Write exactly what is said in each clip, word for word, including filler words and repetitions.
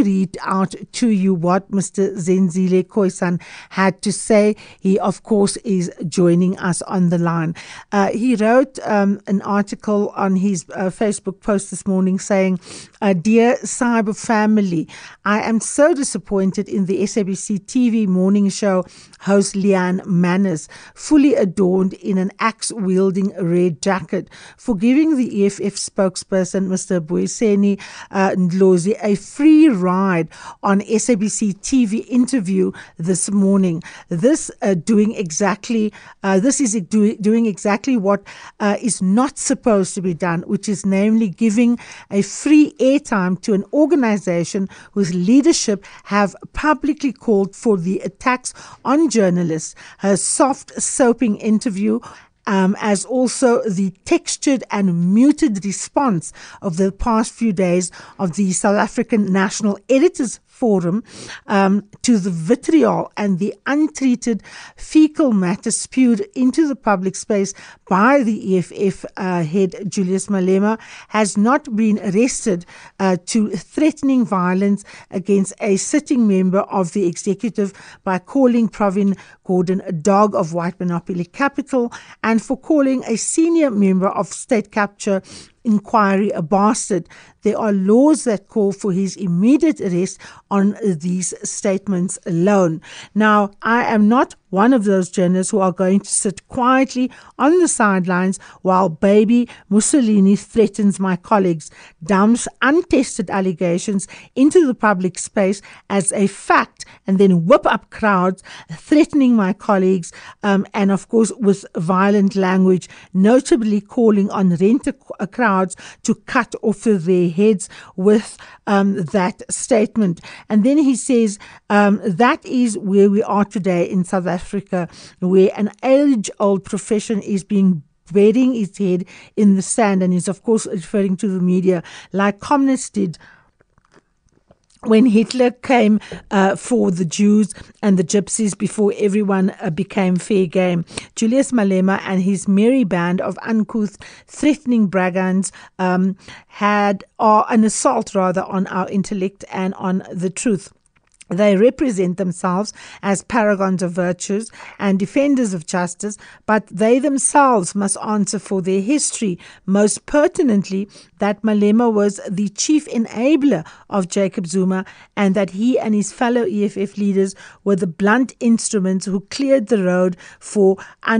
read out to you what Mister Zenzile Khoisan had to say. He, of course, is joining us on the line. Uh, he wrote um, an article on his uh, Facebook post this morning saying, uh, Dear Cyber family, I am so disappointed in the S A B C T V morning show host Leanne Manners, fully adorned in an axe-wielding red jacket, for giving the E F F spokesperson, Mister Boiseni uh, Ndlozi, a free ride on S A B C T V interview this morning. This uh, doing exactly, uh, this is do, doing exactly what uh, is not supposed to be done, which is namely giving a free airtime to an organization whose leadership have publicly called for the attacks on journalists. Her soft soaping interview, Um, as also the textured and muted response of the past few days of the South African National Editors Forum um, to the vitriol and the untreated fecal matter spewed into the public space by the E F F uh, head Julius Malema has not been arrested uh, to threatening violence against a sitting member of the executive by calling Pravin Gordhan a dog of white monopoly capital, and for calling a senior member of state capture inquiry a bastard. There are laws that call for his immediate arrest on these statements alone. Now, I am not one of those journalists who are going to sit quietly on the sidelines while baby Mussolini threatens my colleagues, dumps untested allegations into the public space as a fact, and then whip up crowds threatening my colleagues, um, and of course with violent language, notably calling on rent-a-crowds to cut off their heads with um, that statement. And then he says um, that is where we are today in South Africa, where an age-old profession is being burying its head in the sand, and is of course referring to the media, like communists did when Hitler came uh, for the Jews and the Gypsies before everyone uh, became fair game. Julius Malema and his merry band of uncouth, threatening brigands um, had uh, an assault rather on our intellect and on the truth. They represent themselves as paragons of virtues and defenders of justice, but they themselves must answer for their history. Most pertinently, that Malema was the chief enabler of Jacob Zuma, and that he and his fellow E F F leaders were the blunt instruments who cleared the road for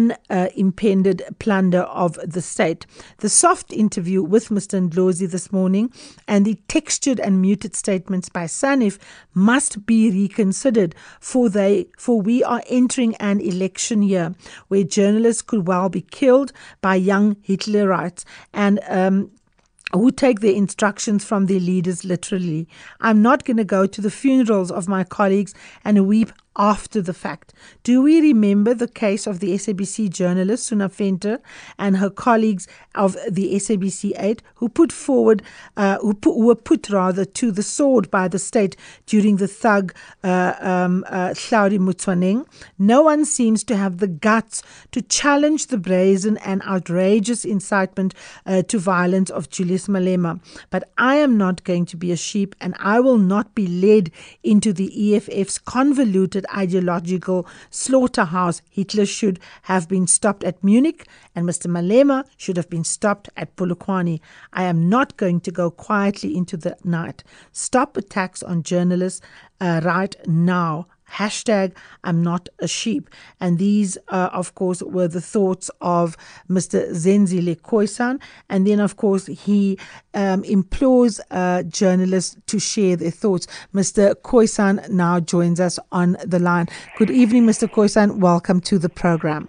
unimpeded plunder of the state. The soft interview with Mister Ndlozi this morning and the textured and muted statements by Sanif must be reconsidered, for they for we are entering an election year where journalists could well be killed by young Hitlerites and um who take their instructions from their leaders literally. I'm not going to go to the funerals of my colleagues and weep after the fact. Do we remember the case of the S A B C journalist Suna Venter and her colleagues of the S A B C eight who put forward, uh, who, put, who were put rather to the sword by the state during the thug uh, um, uh, Hlaudi Motsoeneng? No one seems to have the guts to challenge the brazen and outrageous incitement uh, to violence of Julius Malema. But I am not going to be a sheep, and I will not be led into the E F F's convoluted ideological slaughterhouse. Hitler should have been stopped at Munich, and Mister Malema should have been stopped at Polokwane. I am not going to go quietly into the night. Stop attacks on journalists uh, right now. Hashtag I'm not a sheep. And these, uh, of course, were the thoughts of Mister Zenzile Khoisan. And then, of course, he um, implores uh, journalists to share their thoughts. Mister Khoisan now joins us on the line. Good evening, Mister Khoisan. Welcome to the program.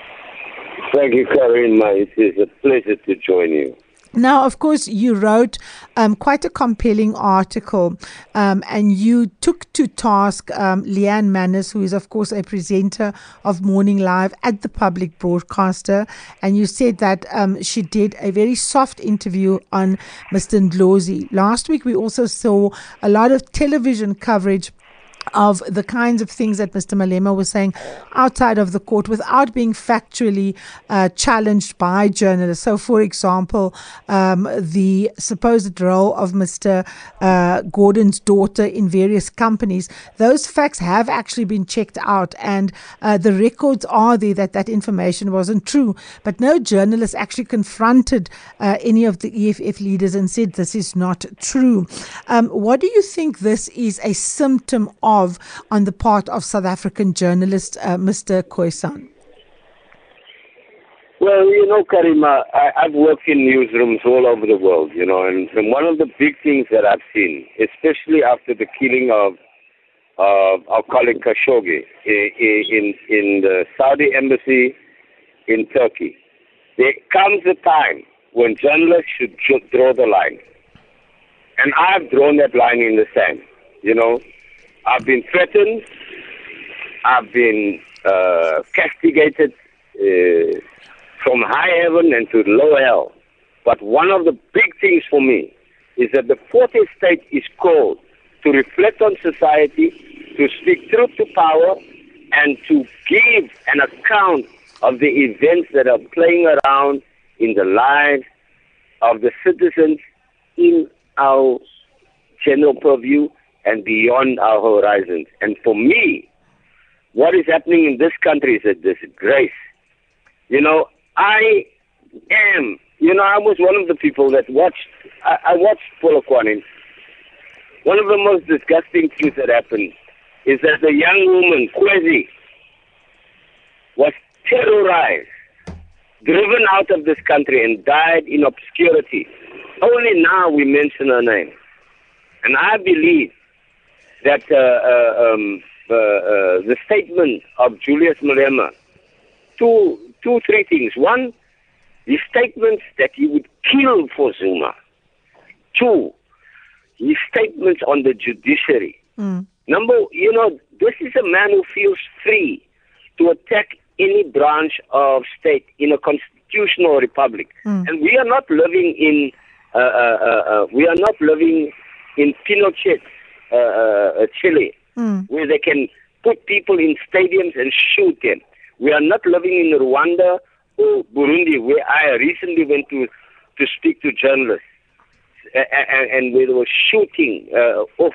Thank you, Karima. It is a pleasure to join you. Now, of course, you wrote um, quite a compelling article, um, and you took to task um, Leanne Manners, who is, of course, a presenter of Morning Live at the public broadcaster, and you said that um, she did a very soft interview on Mister Ndlozi. Last week, we also saw a lot of television coverage of the kinds of things that Mister Malema was saying outside of the court without being factually uh, challenged by journalists. So, for example, um, the supposed role of Mister Uh, Gordon's daughter in various companies, those facts have actually been checked out, and uh, the records are there that that information wasn't true. But no journalist actually confronted uh, any of the E F F leaders and said this is not true. Um, what do you think this is a symptom of on the part of South African journalists, uh, Mister Khoisan? Well, you know, Karima, I, I've worked in newsrooms all over the world, you know, and, and one of the big things that I've seen, especially after the killing of uh, our colleague Khashoggi in, in, in the Saudi embassy in Turkey, there comes a time when journalists should draw the line. And I've drawn that line in the sand, you know. I've been threatened. I've been uh, castigated uh, from high heaven and to low hell. But one of the big things for me is that the fourth estate is called to reflect on society, to speak truth to power, and to give an account of the events that are playing around in the lives of the citizens in our general purview and beyond our horizons. And for me, what is happening in this country is a disgrace. You know, I am, you know, I was one of the people that watched, I, I watched Polokwane. One of the most disgusting things that happened is that the young woman, Kwezi, was terrorized, driven out of this country and died in obscurity. Only now we mention her name. And I believe that uh, uh, um, uh, uh, the statement of Julius Malema, two, two, three things. One, the statements that he would kill for Zuma. Two, his statements on the judiciary. Mm. Number, you know, this is a man who feels free to attack any branch of state in a constitutional republic. Mm. And we are not living in, uh, uh, uh, we are not living in Pinochet, uh, uh, Chile, mm. where they can put people in stadiums and shoot them. We are not living in Rwanda or Burundi, where I recently went to to speak to journalists, and, and where they were shooting uh, off,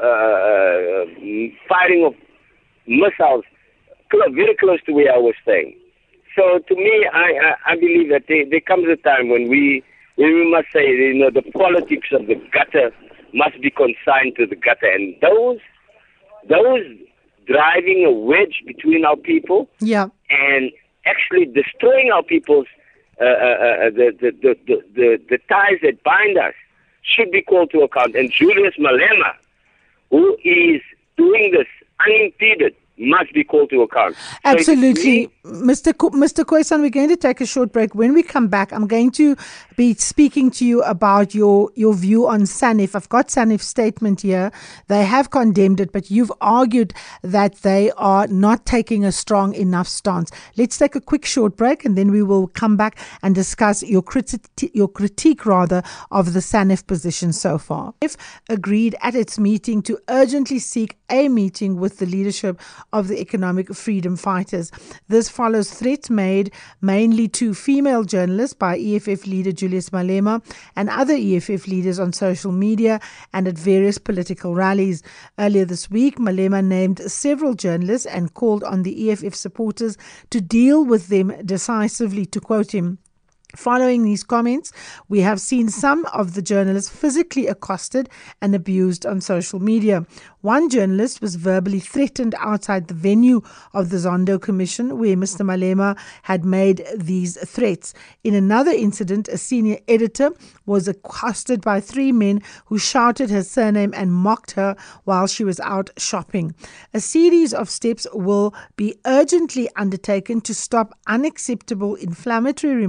uh, firing of missiles very close to where I was staying. So to me, I, I, I believe that there, there comes a time when we, when we must say, you know, the politics of the gutter must be consigned to the gutter. And those, those driving a wedge between our people yeah. and actually destroying our people's, uh, uh, the, the, the, the, the, the ties that bind us should be called to account. And Julius Malema, who is doing this unimpeded, must be called to account. Absolutely. So Mister Ko- Mister Khoisan, we're going to take a short break. When we come back, I'm going to be speaking to you about your, your view on SANEF. I've got SANEF's statement here. They have condemned it, but you've argued that they are not taking a strong enough stance. Let's take a quick short break, and then we will come back and discuss your, criti- your critique rather of the SANEF position so far. SANEF agreed at its meeting to urgently seek a meeting with the leadership of the economic freedom fighters. This follows threats made mainly to female journalists by E F F leader Julius Malema and other E F F leaders on social media and at various political rallies. Earlier this week, Malema named several journalists and called on the E F F supporters to deal with them decisively, to quote him. Following these comments, we have seen some of the journalists physically accosted and abused on social media. One journalist was verbally threatened outside the venue of the Zondo Commission, where Mister Malema had made these threats. In another incident, a senior editor was accosted by three men who shouted her surname and mocked her while she was out shopping. A series of steps will be urgently undertaken to stop unacceptable inflammatory remarks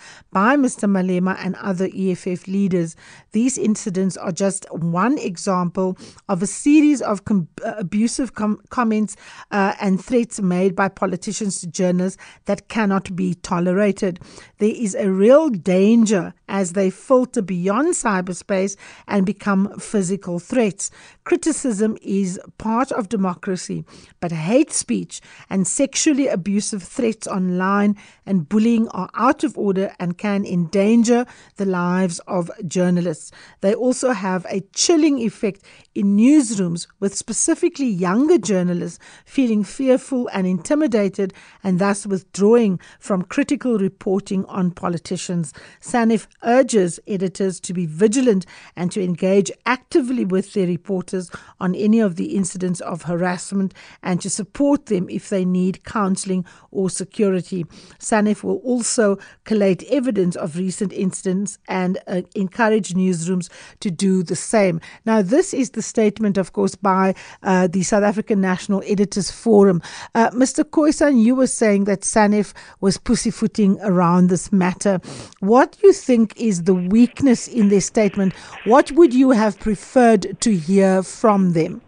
by Mister Malema and other E F F leaders. These incidents are just one example of a series of com- uh, abusive com- comments uh, and threats made by politicians to journalists that cannot be tolerated. There is a real danger as they filter beyond cyberspace and become physical threats. Criticism is part of democracy, but hate speech and sexually abusive threats online and bullying are out of order and can endanger the lives of journalists. They also have a chilling effect in newsrooms, with specifically younger journalists feeling fearful and intimidated and thus withdrawing from critical reporting on politicians. SANEF urges editors to be vigilant and to engage actively with their reporters on any of the incidents of harassment and to support them if they need counselling or security. SANEF will also collate evidence of recent incidents and uh, encourage newsrooms to do the same. Now, this is the statement, of course, by uh, the South African National Editors Forum. Uh, Mister Khoisan, you were saying that SANEF was pussyfooting around this matter. What do you think is the weakness in their statement? What would you have preferred to hear from them?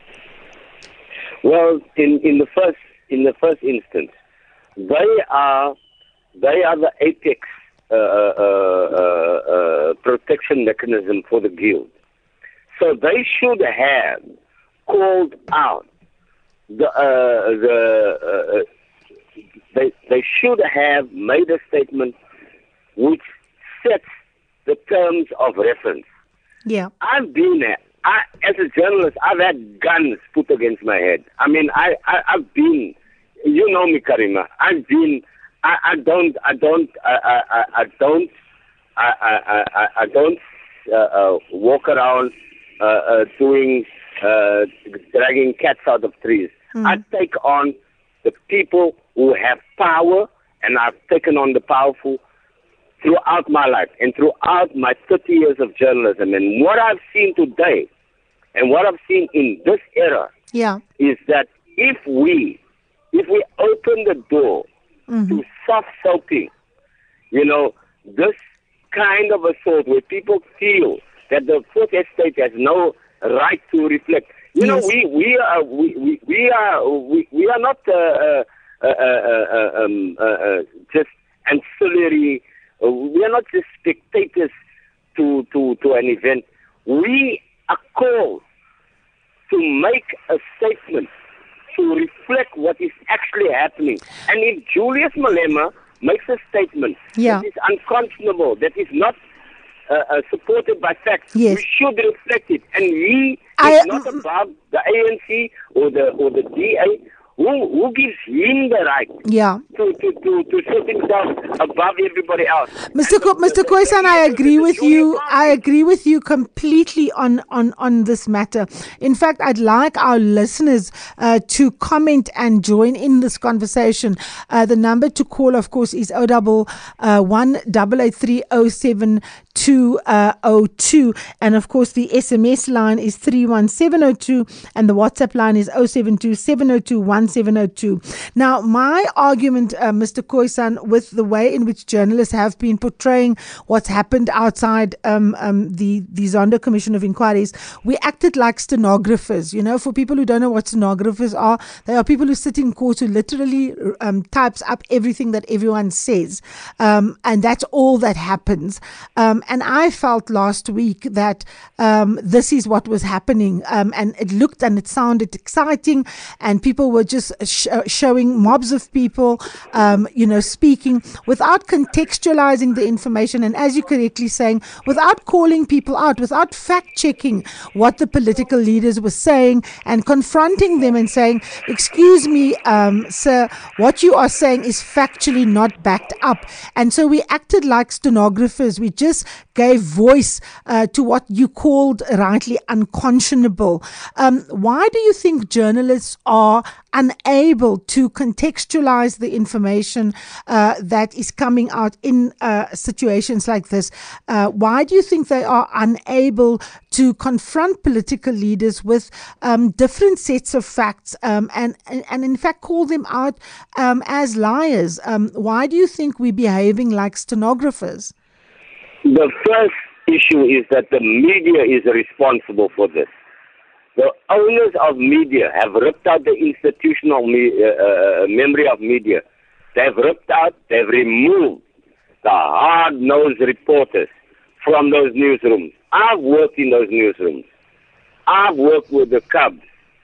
Well, in, in the first in the first instance, they are they are the apex uh, uh, uh, uh, protection mechanism for the guild. So they should have called out the uh, the uh, they they should have made a statement which sets the terms of reference. Yeah, I've been there. I, as a journalist, I've had guns put against my head. I mean, I, I I've been. You know me, Karima. I've been. I, I don't. I don't. I, I, I don't. I, I, I, I don't uh, uh, walk around uh, uh, doing uh, dragging cats out of trees. Mm. I take on the people who have power, and I've taken on the powerful throughout my life and throughout my thirty years of journalism. And what I've seen today, and what I've seen in this era, yeah, is that if we if we open the door mm-hmm. to soft-soaping, you know, this kind of assault where people feel that the Fourth Estate has no right to reflect. You yes. know, we we are we, we, we are we, we are not uh, uh, uh, uh, um, uh, uh, just ancillary. Uh, we are not just spectators to, to, to an event. We are called to make a statement to reflect what is actually happening. And if Julius Malema makes a statement yeah. that is unconscionable, that is not uh, uh, supported by facts, yes. we should reflect it. And he I, is not above the A N C or the or the D A. Who, who gives him the right yeah. to, to, to, to set himself above everybody else? Mister Co- Mister Khoisan, I agree with you. I agree with you completely on, on, on this matter. In fact, I'd like our listeners uh, to comment and join in this conversation. Uh, the number to call, of course, is O double one double eight three O seven two oh two, and of course the S M S line is three one seven oh two, and the WhatsApp line is oh seven two seven oh two one seven oh two. Now, my argument, uh, Mister Khoisan, with the way in which journalists have been portraying what's happened outside um, um, the, the Zondo Commission of Inquiries, we acted like stenographers. You know, for people who don't know what stenographers are, they are people who sit in court who literally um, types up everything that everyone says, um, and that's all that happens. Um, and I felt last week that um, this is what was happening, um, and it looked and it sounded exciting, and people were just sh- showing mobs of people, um, you know, speaking without contextualizing the information, and as you correctly saying, without calling people out, without fact-checking what the political leaders were saying and confronting them and saying, excuse me, um, sir, what you are saying is factually not backed up. And so we acted like stenographers. We just gave voice uh, to what you called rightly unconscionable. Um, why do you think journalists are unable to contextualize the information uh, that is coming out in uh, situations like this? Uh, why do you think they are unable to confront political leaders with um, different sets of facts um, and, and, and in fact call them out um, as liars? Um, why do you think we're behaving like stenographers? The first issue is that the media is responsible for this. The owners of media have ripped out the institutional me- uh, uh, memory of media. They've ripped out, they've removed the hard-nosed reporters from those newsrooms. I've worked in those newsrooms. I've worked with the Cubs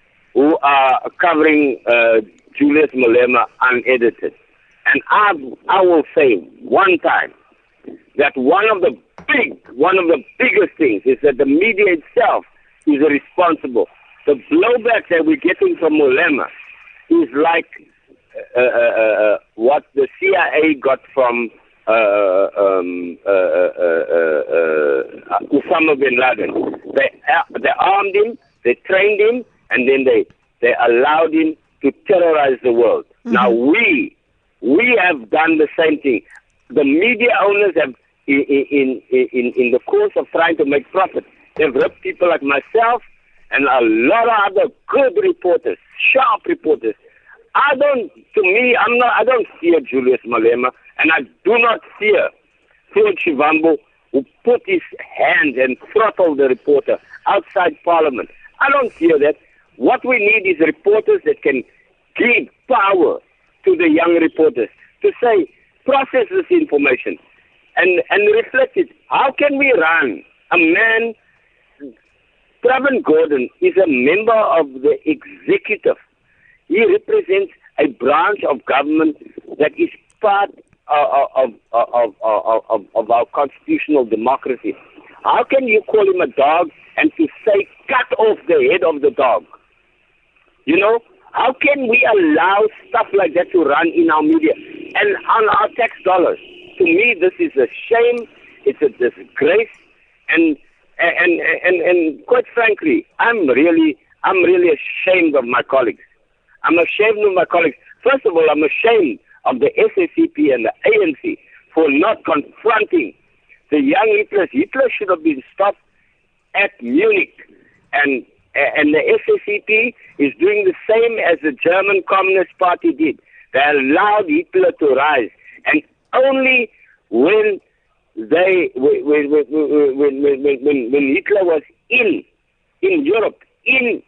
who are covering uh, Julius Malema unedited. And I, I will say one time that one of the big, one of the biggest things is that the media itself is responsible. The blowback that we're getting from Malema is like uh, uh, uh, what the C I A got from uh, um, uh, uh, uh, uh, Osama bin Laden. They uh, they armed him, they trained him, and then they they allowed him to terrorize the world. Mm-hmm. Now we we have done the same thing. The media owners have, in in in in the course of trying to make profit, they've ripped people like myself and a lot of other good reporters, sharp reporters. I don't, to me, I'm not, I don't fear Julius Malema, and I do not fear Phil Shivambu, who put his hands and throttled the reporter outside Parliament. I don't fear that. What we need is reporters that can give power to the young reporters to say, process this information and, and reflect it. How can we run a man? Pravin Gordhan is a member of the executive. He represents a branch of government that is part of, of, of, of, of, of our constitutional democracy. How can you call him a dog and to say cut off the head of the dog? You know, how can we allow stuff like that to run in our media and on our tax dollars? To me, this is a shame. It's a disgrace. And And, and and quite frankly, I'm really I'm really ashamed of my colleagues. I'm ashamed of my colleagues. First of all, I'm ashamed of the S A C P and the A N C for not confronting the young Hitler. Hitler should have been stopped at Munich, and and the S A C P is doing the same as the German Communist Party did. They allowed Hitler to rise, and only when They when when, when when when when Hitler was in in Europe in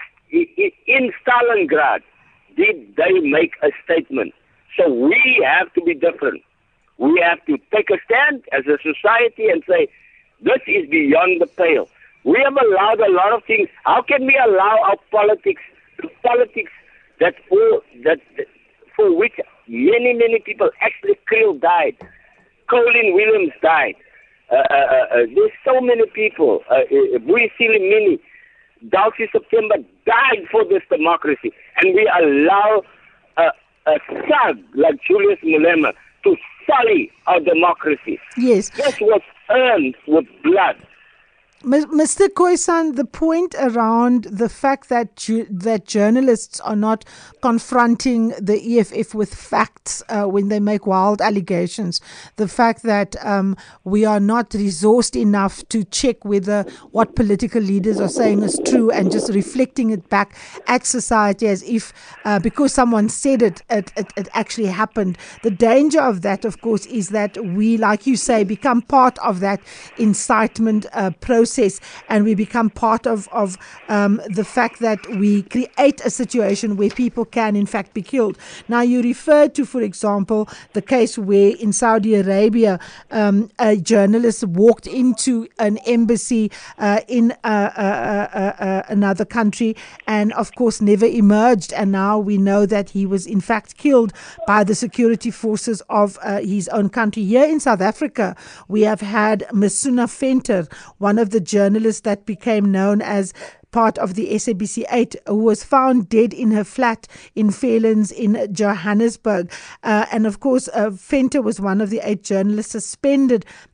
in Stalingrad did they make a statement. So we have to be different. We have to take a stand as a society and say this is beyond the pale. We have allowed a lot of things. How can we allow our politics politics that for that for which many many people actually Kriel died. Colin Williams died. Uh, uh, uh, there's so many people. Uh, Boy Silimini, Dalsie September died for this democracy. And we allow a, a thug like Julius Malema to sully our democracy. Yes. This was earned with blood. Mister Khoisan, the point around the fact that ju- that journalists are not confronting the E F F with facts uh, when they make wild allegations, the fact that um, we are not resourced enough to check whether what political leaders are saying is true and just reflecting it back at society as if uh, because someone said it, it, it, it actually happened. The danger of that, of course, is that we, like you say, become part of that incitement uh, process. And we become part of, of um, the fact that we create a situation where people can in fact be killed. Now you referred to, for example, the case where in Saudi Arabia um, a journalist walked into an embassy uh, in uh, uh, uh, uh, another country and of course never emerged, and now we know that he was in fact killed by the security forces of uh, his own country. Here in South Africa we have had Masuna Venter, one of the journalist that became known as part of the S A B C eight, who was found dead in her flat in Fairlands in Johannesburg. Uh, and of course, uh, Venter was one of the eight journalists suspended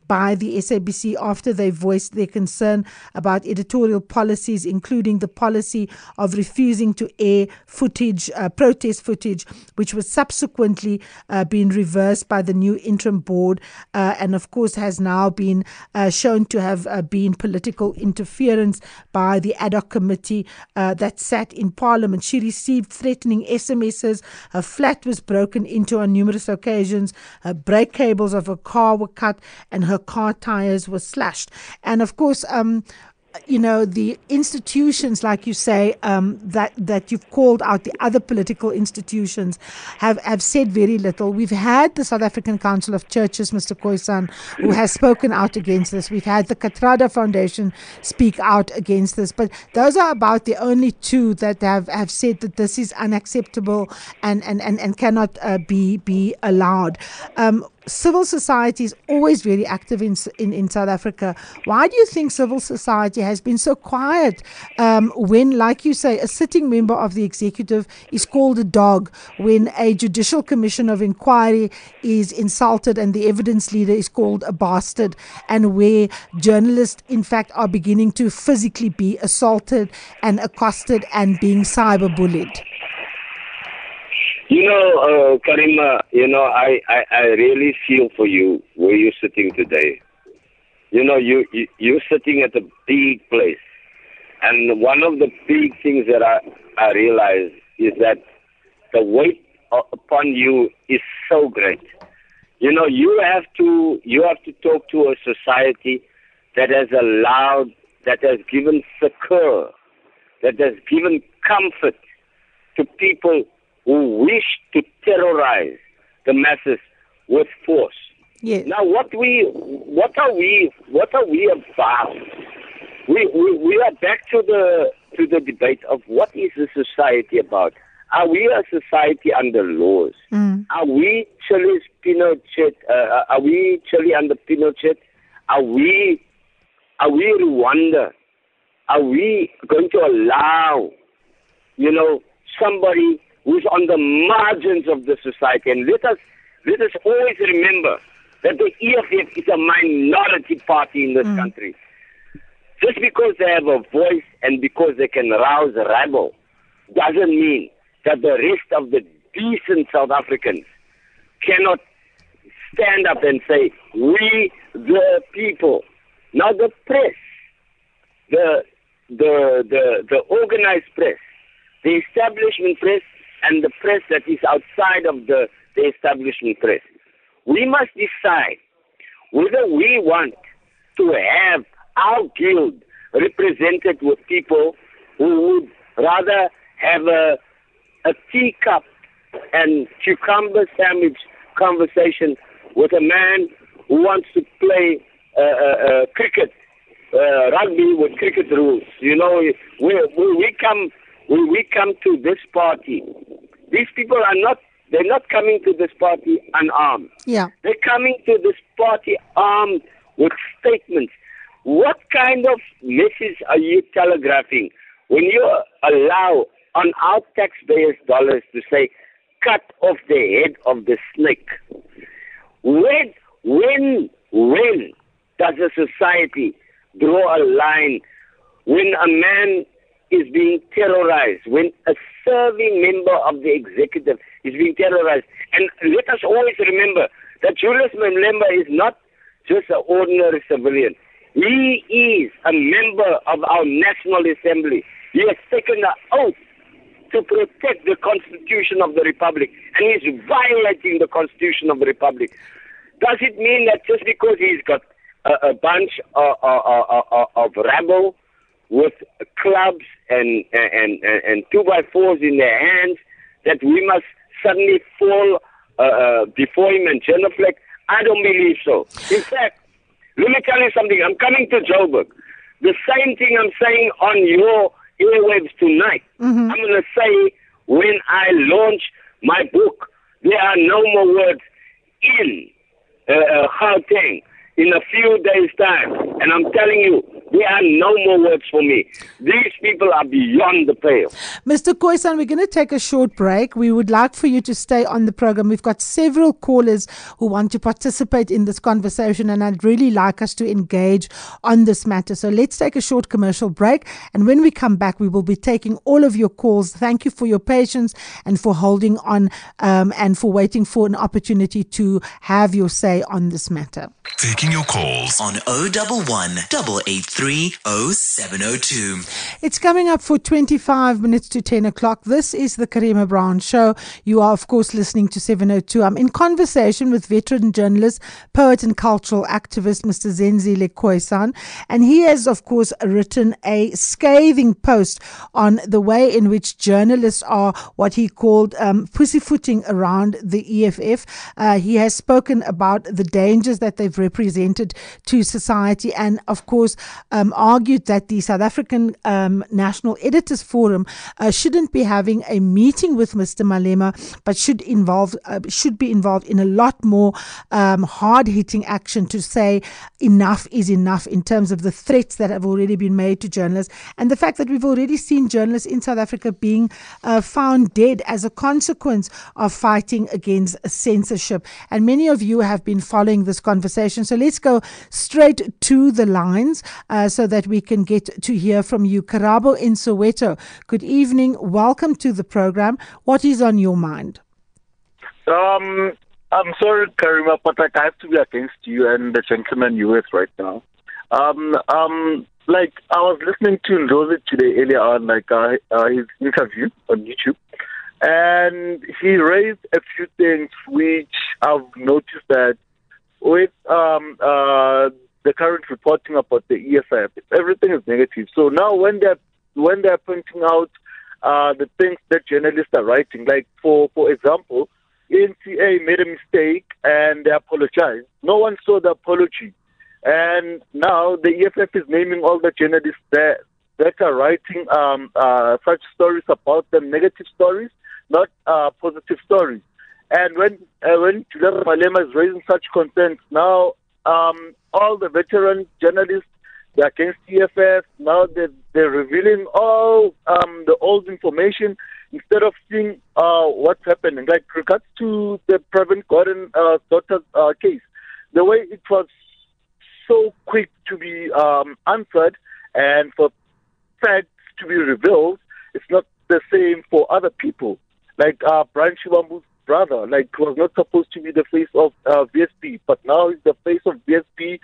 by the S A B C after they voiced their concern about editorial policies, including the policy of refusing to air footage, uh, protest footage, which was subsequently uh, been reversed by the new interim board, uh, and of course has now been uh, shown to have uh, been political interference by the ad hoc committee uh, that sat in Parliament. She received threatening S M Ses. Her flat was broken into on numerous occasions. Her brake cables of her car were cut and her car tires were slashed. And of course, um, you know, the institutions, like you say, um, that, that you've called out, the other political institutions have, have said very little. We've had the South African Council of Churches, Mister Khoisan, who has spoken out against this. We've had the Katrada Foundation speak out against this. But those are about the only two that have, have said that this is unacceptable and, and, and, and cannot uh, be, be allowed. Um, Civil society is always very active in, in in South Africa. Why do you think civil society has been so quiet um, when, like you say, a sitting member of the executive is called a dog, when a judicial commission of inquiry is insulted and the evidence leader is called a bastard, and where journalists, in fact, are beginning to physically be assaulted and accosted and being cyberbullied? You know, uh, Karima, you know, I, I, I really feel for you where you're sitting today. You know, you, you, you're sitting at a big place. And one of the big things that I, I realize is that the weight upon you is so great. You know, you have to, you have to talk to a society that has allowed, that has given succor, that has given comfort to people who wish to terrorize the masses with force. Yes. Now, what we, what are we, what are we about? We, we, we are back to the to the debate of what is the society about? Are we a society under laws? Mm. Are we Chile's Pinochet? Uh, are we Chile under Pinochet? Are we, are we Rwanda? Are we going to allow, you know, somebody who's on the margins of the society? And let us let us always remember that the E F F is a minority party in this mm. country. Just because they have a voice and because they can rouse a rabble doesn't mean that the rest of the decent South Africans cannot stand up and say, we the people. Now the press, the the the, the organized press, the establishment press, and the press that is outside of the, the establishment press. We must decide whether we want to have our guild represented with people who would rather have a, a teacup and cucumber sandwich conversation with a man who wants to play uh, uh, uh, cricket, uh, rugby with cricket rules. You know, we, we, we come... When we come to this party, these people are not, they're not coming to this party unarmed. Yeah. They're coming to this party armed with statements. What kind of message are you telegraphing when you allow on our taxpayers' dollars to say, cut off the head of the snake? When, when, when does a society draw a line when a man is being terrorized, when a serving member of the executive is being terrorized? And let us always remember that Julius Malema is not just an ordinary civilian. He is a member of our National Assembly. He has taken an oath to protect the Constitution of the Republic, and he is violating the Constitution of the Republic. Does it mean that just because he's got a, a bunch of, of, of, of rabble with clubs and, and, and, and two by fours in their hands, that we must suddenly fall uh, uh, before him and genuflect? I don't believe so. In fact, let me tell you something. I'm coming to Joburg. The same thing I'm saying on your airwaves tonight, mm-hmm. I'm going to say when I launch my book. There are no more words in uh, uh, Gauteng in a few days' time. And I'm telling you, There are no more words for me. These people are beyond the pale. Mister Khoisan, we're going to take a short break. We would like for you to stay on the program. We've got several callers who want to participate in this conversation, and I'd really like us to engage on this matter. So let's take a short commercial break, and when we come back, we will be taking all of your calls. Thank you for your patience and for holding on um, and for waiting for an opportunity to have your say on this matter. Taking your calls on oh one one, eight eight three, oh seven oh two. It's coming up for twenty-five minutes to ten o'clock. This is the Karima Brown Show. You are, of course, listening to seven oh two. I'm in conversation with veteran journalist, poet and cultural activist, Mister Zenzile Khoisan. And he has, of course, written a scathing post on the way in which journalists are what he called um, pussyfooting around the E F F. Uh, he has spoken about the dangers that they've represented to society, and of course um, argued that the South African um, National Editors Forum uh, shouldn't be having a meeting with Mister Malema, but should involve uh, should be involved in a lot more um, hard-hitting action to say enough is enough in terms of the threats that have already been made to journalists, and the fact that we've already seen journalists in South Africa being uh, found dead as a consequence of fighting against censorship. And many of you have been following this conversation. So let's go straight to the lines uh, so that we can get to hear from you. Karabo in Soweto, good evening. Welcome to the program. What is on your mind? Um, I'm sorry, Karima, but like I have to be against you and the gentleman you with right now. Um, um, like I was listening to Ndozi today earlier on, like uh, uh, his interview on YouTube, and he raised a few things which I've noticed that with um, uh, the current reporting about the E F F, everything is negative. So now when they're when they're pointing out uh, the things that journalists are writing, like for for example, N C A made a mistake and they apologized. No one saw the apology, and now the E F F is naming all the journalists that that are writing um, uh, such stories about them, negative stories, not uh, positive stories. And when uh, when Juliana Malema is raising such concerns, now um, all the veteran journalists, they're against E F F. Now they're, they're revealing all um, the old information instead of seeing uh, what's happening. Like regards to the Pravin Gordhan uh, daughter's uh, case, the way it was so quick to be um, answered and for facts to be revealed, it's not the same for other people. Like uh, Brian Shivambu's brother, like was not supposed to be the face of uh, V S P, but now he's the face of V S P,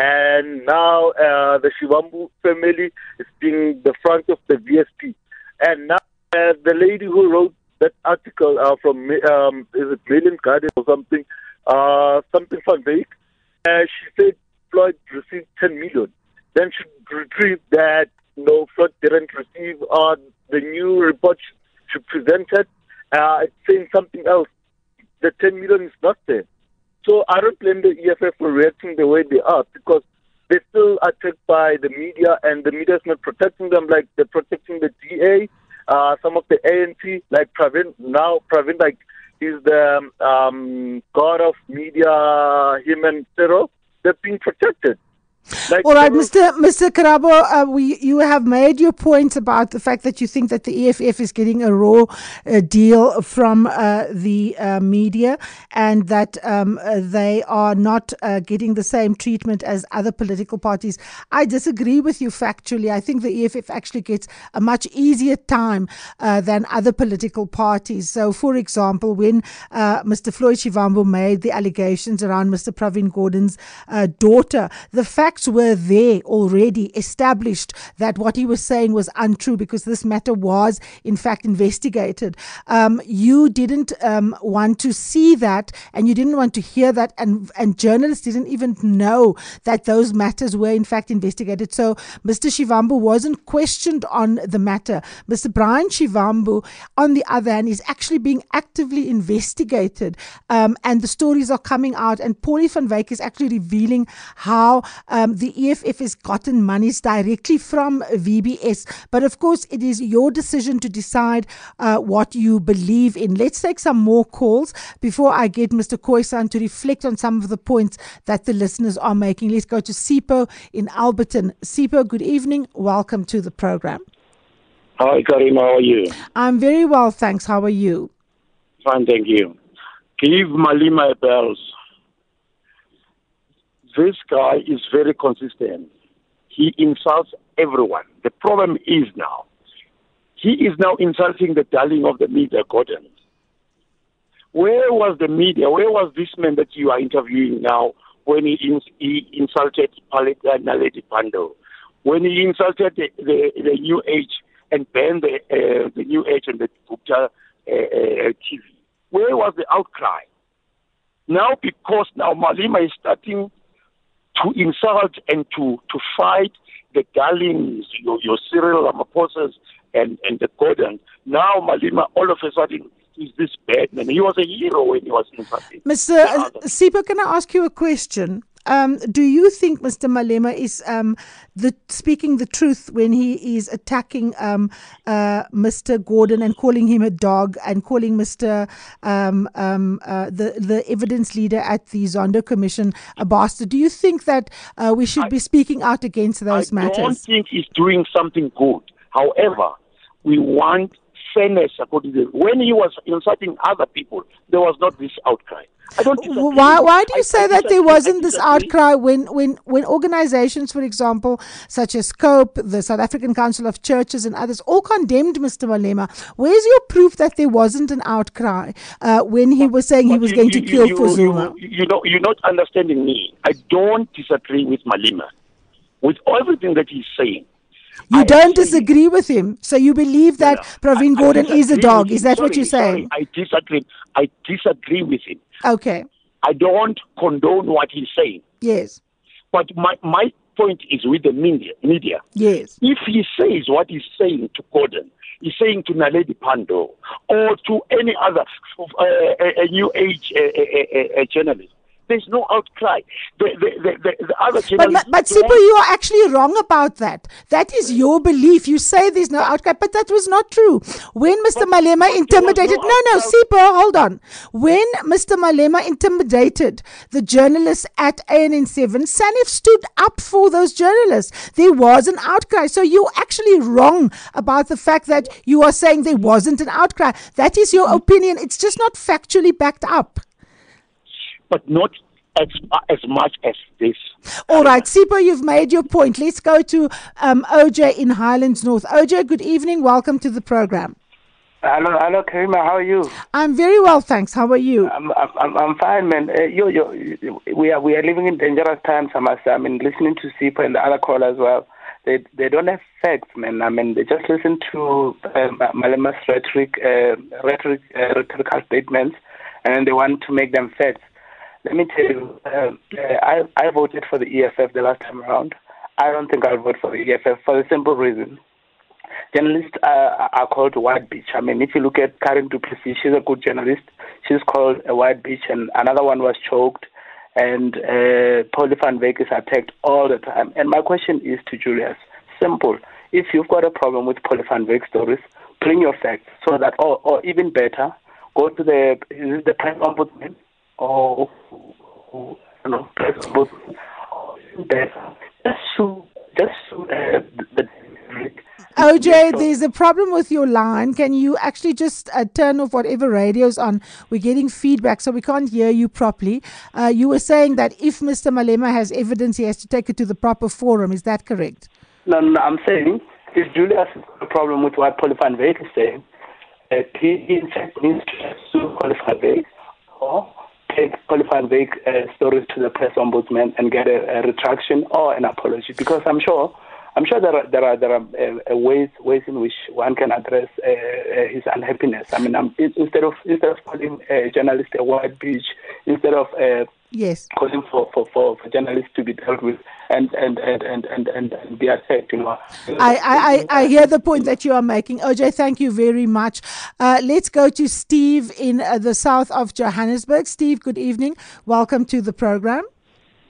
and now uh, the Shivambu family is being the front of the V S P. And now uh, the lady who wrote that article uh, from, um, is it Million Garden or something, uh, something from Veik, uh, she said Floyd received ten million. Then she retrieved that no, Floyd didn't receive uh, the new report she presented. Uh, it's saying something else. The ten million is not there. So I don't blame the E F F for reacting the way they are, because they're still attacked by the media, and the media is not protecting them like they're protecting the D A, uh, some of the A N P, like Pravin. Now Pravin, like, he's the um, god of media, him and Cyril, they're being protected. Like, all right, Mister Mister Karabo, uh, we you have made your point about the fact that you think that the E F F is getting a raw uh, deal from uh, the uh, media, and that um, uh, they are not uh, getting the same treatment as other political parties. I disagree with you factually. I think the E F F actually gets a much easier time uh, than other political parties. So, for example, when uh, Mister Floyd Shivambu made the allegations around Mister Pravin Gordhan's uh, daughter, the fact were there already established that what he was saying was untrue, because this matter was in fact investigated. Um, you didn't um, want to see that, and you didn't want to hear that, and, and journalists didn't even know that those matters were in fact investigated. So Mister Shivambu wasn't questioned on the matter. Mister Brian Shivambu, on the other hand, is actually being actively investigated, um, and the stories are coming out, and Paulie van Wyk is actually revealing how uh, um, the E F F has gotten monies directly from V B S. But of course, it is your decision to decide uh, what you believe in. Let's take some more calls before I get Mister Khoisan to reflect on some of the points that the listeners are making. Let's go to Sipho in Alberton. Sipho, good evening. Welcome to the program. Hi, Karima. How are you? I'm very well, thanks. How are you? Fine, thank you. Give Malema a bells. This guy is very consistent. He insults everyone. The problem is now, he is now insulting the darling of the media, Gordon. Where was the media? Where was this man that you are interviewing now when he, ins- he insulted Naledi Pandor? When he insulted the, the, the New Age and banned the, uh, the New Age and the Gupta uh, uh, T V? Where was the outcry? Now, because now Malema is starting to insult and to, to fight the darlings, your, your Cyril Ramaphosa's and, and the Gordon. Now Malema, all of a sudden, is this bad man. He was a hero when he was insulting. Mister Sipho, can I ask you a question? Um, do you think Mister Malema is um, the, speaking the truth when he is attacking um, uh, Mister Gordon and calling him a dog and calling Mister Um, um, uh, the the evidence leader at the Zondo Commission a bastard? Do you think that uh, we should I, be speaking out against those I matters? I don't think he's doing something good. However, we want fairness according to when he was insulting other people, there was not this outcry. I don't disagree. Why why do you I, say I that there wasn't this disagree. outcry when, when, when organizations, for example, such as COPE, the South African Council of Churches and others, all condemned Mister Malema? Where's your proof that there wasn't an outcry uh, when he was saying but he was you, going you, to kill you, for you, Zuma? You, you know, you're not understanding me. I don't disagree with Malema, with everything that he's saying. You I don't disagree with him, so you believe that no, no. Pravin I, Gordon I is a dog. Is that sorry, what you're saying? Sorry, I disagree. I disagree with him. Okay. I don't condone what he's saying. Yes. But my, my point is with the media. media. Yes. If he says what he's saying to Gordon, he's saying to Naledi Pandor or to any other uh, a, a new age uh, a, a, a journalist, there's no outcry. The, the, the, the, the other but but, but Sipho, you are actually wrong about that. That is your belief. You say there's no outcry, but that was not true. When Mister But, Malema but intimidated, no, no, no, Sipho, hold on. When Mister Malema intimidated the journalists at A N N seven, SANEF stood up for those journalists. There was an outcry. So you're actually wrong about the fact that you are saying there wasn't an outcry. That is your opinion. It's just not factually backed up. But not as as much as this. All right, Sipho, you've made your point. Let's go to um, O J in Highlands North. O J, good evening. Welcome to the program. Hello, hello, Karima. How are you? I'm very well, thanks. How are you? I'm I'm, I'm fine, man. Uh, you, you, we are we are living in dangerous times. I must. I mean, listening to Sipho and the other caller as well. They they don't have facts, man. I mean, they just listen to uh, Malema's rhetoric, uh, rhetoric, uh, rhetorical statements, and then they want to make them facts. Let me tell you, uh, I, I voted for the E F F the last time around. I don't think I'll vote for the E F F for the simple reason. Journalists uh, are called white bitch. I mean, if you look at Karen du Plessis, she's a good journalist. She's called a white bitch, and another one was choked, and uh, Polly van Wyk is attacked all the time. And my question is to Julius, simple. If you've got a problem with Polly van Wyk stories, bring your facts so that, or, or even better, go to the, is it the press ombudsman? Or, or you know, press ombudsman, or better, just sue, just sue uh, the, the O J, there's a problem with your line. Can you actually just uh, turn off whatever radio's on? We're getting feedback, so we can't hear you properly. Uh, you were saying that if Mister Malema has evidence, he has to take it to the proper forum. Is that correct? No, no, I'm saying if Julius has a problem with what Polly van Wyk is saying, uh, he in fact needs to sue Polly van Wyk or take Polly van Wyk uh, stories to the press ombudsman and get a, a retraction or an apology, because I'm sure I'm sure there are there are there are uh, ways ways in which one can address uh, uh, his unhappiness. I mean, um, instead of instead of calling a journalist a white bitch, instead of uh, yes calling for, for, for, for journalists to be dealt with and and and and and, and, and be attacked, you know. I, I, I hear the point that you are making. O J, thank you very much. Uh, let's go to Steve in uh, the south of Johannesburg. Steve, good evening. Welcome to the program.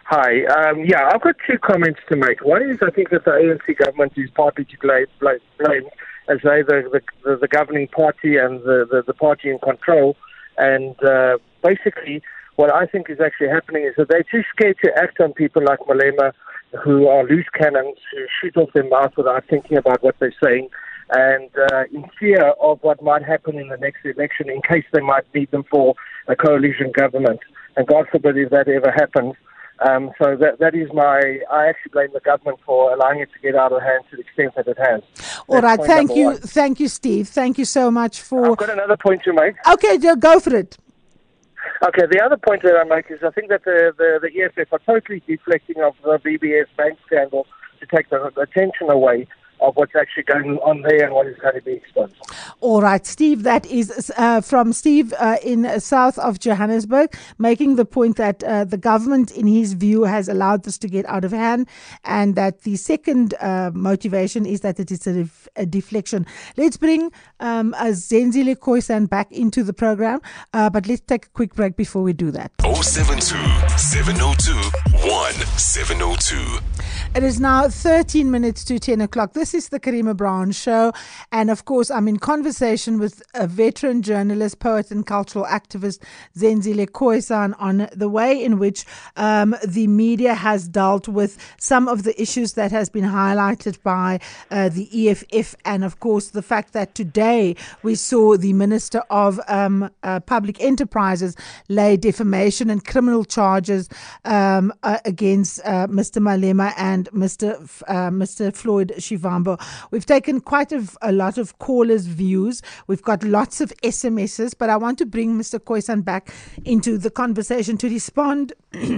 Hi. Um, yeah, I've got two comments to make. One is I think that the A N C government is partly to blame, blame as they the, the, the governing party and the, the, the party in control. And uh, basically what I think is actually happening is that they're too scared to act on people like Malema, who are loose cannons, who shoot off their mouth without thinking about what they're saying, and uh, in fear of what might happen in the next election in case they might need them for a coalition government. And God forbid if that ever happens. Um, so that that is my, I actually blame the government for allowing it to get out of hand to the extent that it has. All That's right, thank you. one. Thank you, Steve. Thank you so much for... I've got another point to make. Okay, go for it. Okay, the other point that I make is I think that the, the, the E F F are totally deflecting of the V B S bank scandal to take the attention away of what's actually going on there and what is going to be exposed. All right, Steve, that is uh, from Steve uh, in uh, south of Johannesburg, making the point that uh, the government, in his view, has allowed this to get out of hand, and that the second uh, motivation is that it is a, def- a deflection. Let's bring um, uh, Zenzile Khoisan back into the program, uh, but let's take a quick break before we do that. oh seven two, seven oh two, one seven oh two. It is now thirteen minutes to ten o'clock. This is the Karima Brown Show. And of course, I'm in conversation with a veteran journalist, poet, and cultural activist, Zenzile Khoisan, on the way in which um, the media has dealt with some of the issues that has been highlighted by uh, the E F F. And of course, the fact that today we saw the Minister of um, uh, Public Enterprises lay defamation and criminal charges um, uh, against uh, Mister Malema and Mister F- uh, Mister Floyd Shivambu. We've taken quite a, a lot of callers' views. We've got lots of S M Ses, but I want to bring Mister Khoisan back into the conversation to respond.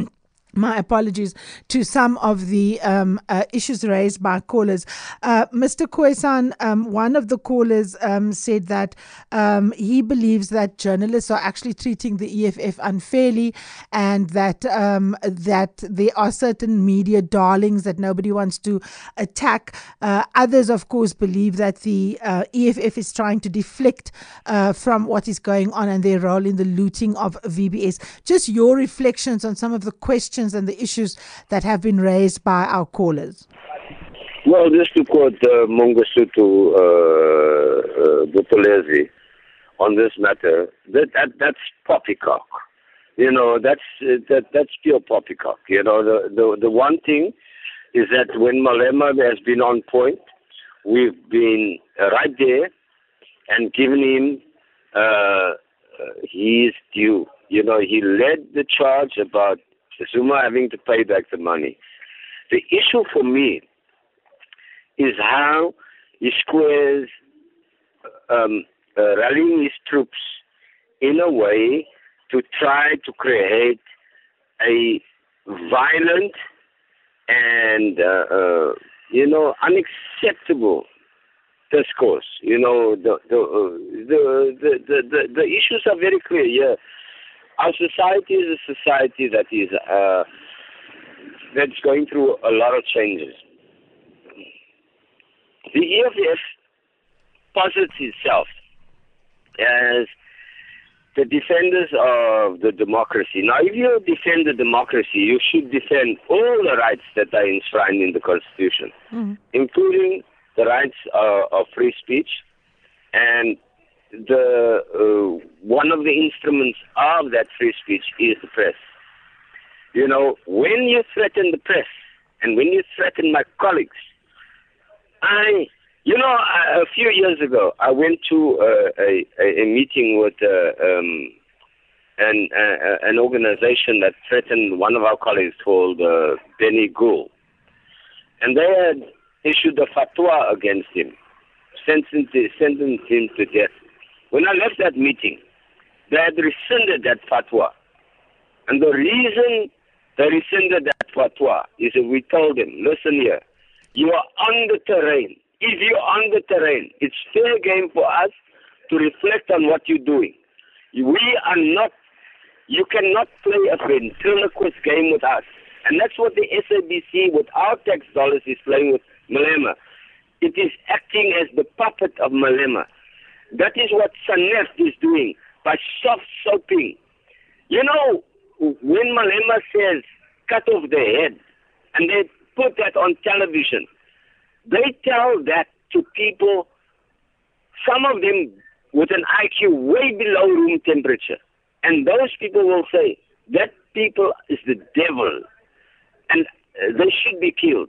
My apologies to some of the um, uh, issues raised by callers. Uh, Mister Khoisan, um, one of the callers um, said that um, he believes that journalists are actually treating the E F F unfairly, and that um, that there are certain media darlings that nobody wants to attack. Uh, others, of course, believe that the uh, E F F is trying to deflect uh, from what is going on and their role in the looting of V B S. Just your reflections on some of the questions and the issues that have been raised by our callers. Well, just to quote uh, Mangosuthu uh, uh, Buthelezi on this matter, that, that that's poppycock. You know, that's uh, that that's pure poppycock. You know, the, the the one thing is that when Malema has been on point, we've been right there and given him uh, his due. You know, he led the charge about Zuma having to pay back the money. The issue for me is how he squares um, uh, rallying his troops in a way to try to create a violent and, uh, uh, you know, unacceptable discourse. You know, the the, uh, the, the, the, the, the issues are very clear. Yeah. Our society is a society that is uh, that's going through a lot of changes. The E F F posits itself as the defenders of the democracy. Now, if you defend the democracy, you should defend all the rights that are enshrined in the Constitution, mm-hmm. including the rights uh, of free speech and the uh, one of the instruments of that free speech is the press. You know, when you threaten the press and when you threaten my colleagues, I, you know, a, a few years ago, I went to uh, a, a, a meeting with uh, um, an, uh, an organization that threatened one of our colleagues called uh, Benny Gould. And they had issued a fatwa against him, sentenced, sentenced him to death. When I left that meeting, they had rescinded that fatwa. And the reason they rescinded that fatwa is that we told them, listen here, you are on the terrain. If you're on the terrain, it's fair game for us to reflect on what you're doing. We are not, you cannot play a ventriloquist game with us. And that's what the S A B C, with our tax dollars, is playing with Malema. It is acting as the puppet of Malema. That is what SANEF is doing by soft soaping. You know, when Malema says cut off their head. And they put that on television. They tell that to people, some of them with an I Q way below room temperature. And those people will say, that people is the devil. And uh, they should be killed.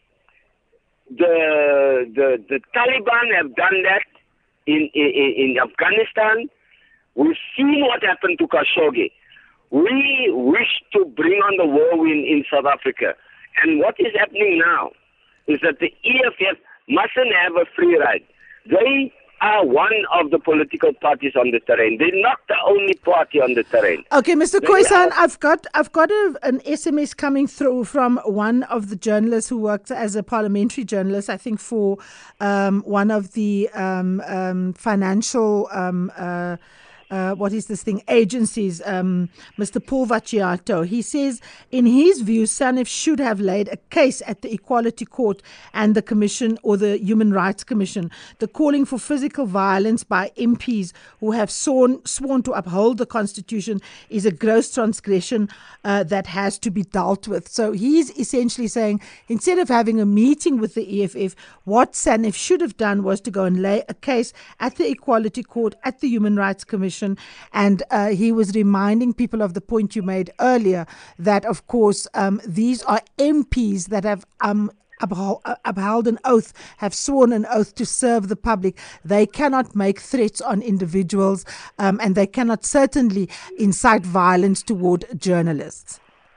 The, the, the Taliban have done that in, in, in Afghanistan. We've seen what happened to Khashoggi. We wish to bring on the whirlwind in South Africa. And what is happening now is that the E F F mustn't have a free ride. They are one of the political parties on the terrain. They're not the only party on the terrain. Okay, Mister Khoisan, I've got I've got a, an S M S coming through from one of the journalists who worked as a parliamentary journalist, I think for um, one of the um, um, financial um, uh, Uh, what is this thing, agencies, um, Mister Paul Vacciato. He says, in his view, SANEF should have laid a case at the Equality Court and the Commission or the Human Rights Commission. The calling for physical violence by M Ps who have sworn, sworn to uphold the Constitution is a gross transgression uh, that has to be dealt with. So he's essentially saying, instead of having a meeting with the E F F, what SANEF should have done was to go and lay a case at the Equality Court, at the Human Rights Commission. And uh, he was reminding people of the point you made earlier, that, of course, um, these are M Ps that have um, upheld, upheld an oath, have sworn an oath to serve the public. They cannot make threats on individuals, um, and they cannot certainly incite violence toward journalists.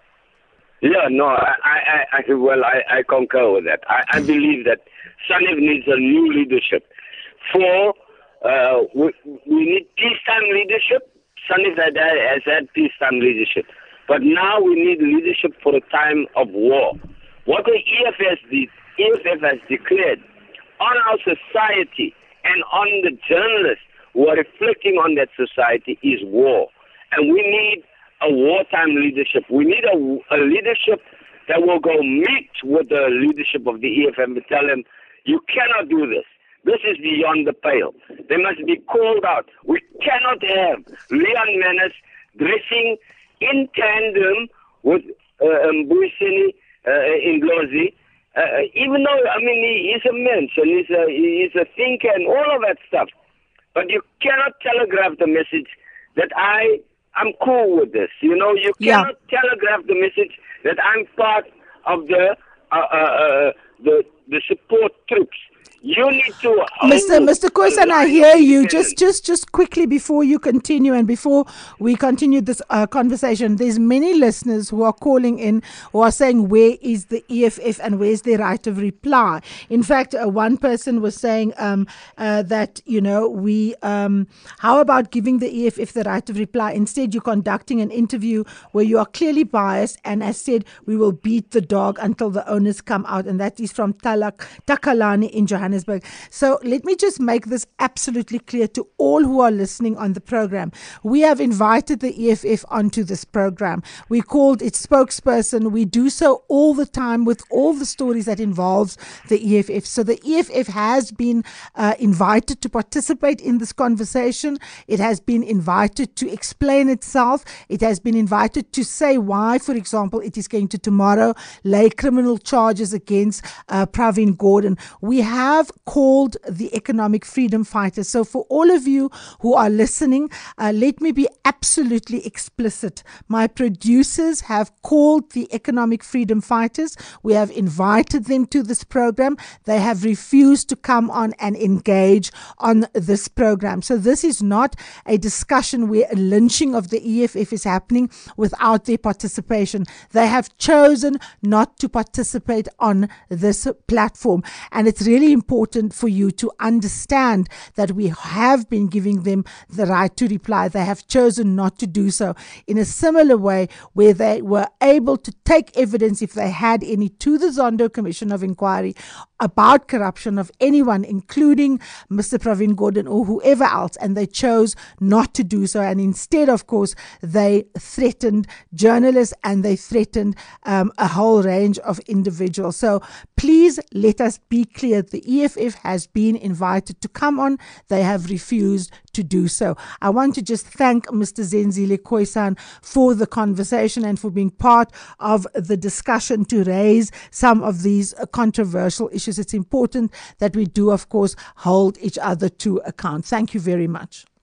Yeah, no, I, I, I well, I, I concur with that. I, I believe that SANEF needs a new leadership. For Uh, we, we need peacetime leadership. SANEF has had peacetime leadership. But now we need leadership for a time of war. What the E F F, the E F F has declared on our society and on the journalists who are reflecting on that society is war. And we need a wartime leadership. We need a, a leadership that will go meet with the leadership of the E F F and tell them, you cannot do this. This is beyond the pale. They must be called out. We cannot have Leon Menes dressing in tandem with uh, Mbuyiseni uh, in Blozi. Uh, even though, I mean, he, he's a mensch and he's a, he's a thinker and all of that stuff. But you cannot telegraph the message that I, I'm cool with this. You know, you cannot yeah. telegraph the message that I'm part of the, uh, uh, uh, the, the support troops. You need to... Mister Mister Khoisan, I hear you. Just, just, just quickly before you continue and before we continue this uh, conversation, there's many listeners who are calling in who are saying, where is the E F F and where's their right of reply? In fact, uh, one person was saying um, uh, that, you know, we, um, how about giving the E F F the right of reply? Instead, you're conducting an interview where you are clearly biased and as said, we will beat the dog until the owners come out. And that is from Talak, Takalani in Johannesburg. So let me just make this absolutely clear to all who are listening on the program. We have invited the E F F onto this program. We called its spokesperson. We do so all the time with all the stories that involves the E F F. So the E F F has been uh, invited to participate in this conversation. It has been invited to explain itself. It has been invited to say why, for example, it is going to tomorrow lay criminal charges against uh, Pravin Gordhan. We have called the economic freedom fighters. So for all of you who are listening, uh, let me be absolutely explicit. My producers have called the economic freedom fighters. We have invited them to this program. They have refused to come on and engage on this program. So this is not a discussion where a lynching of the E F F is happening without their participation. They have chosen not to participate on this platform. And it's really important important for you to understand that we have been giving them the right to reply. They have chosen not to do so. In a similar way, where they were able to take evidence, if they had any, to the Zondo Commission of Inquiry about corruption of anyone, including Mister Pravin Gordhan or whoever else, and they chose not to do so. And instead, of course, they threatened journalists and they threatened um, a whole range of individuals. So please let us be clear. The E F F has been invited to come on. They have refused to do so. I want to just thank Mister Zenzile Khoisan for the conversation and for being part of the discussion to raise some of these uh, controversial issues. It's important that we do, of course, hold each other to account. Thank you very much.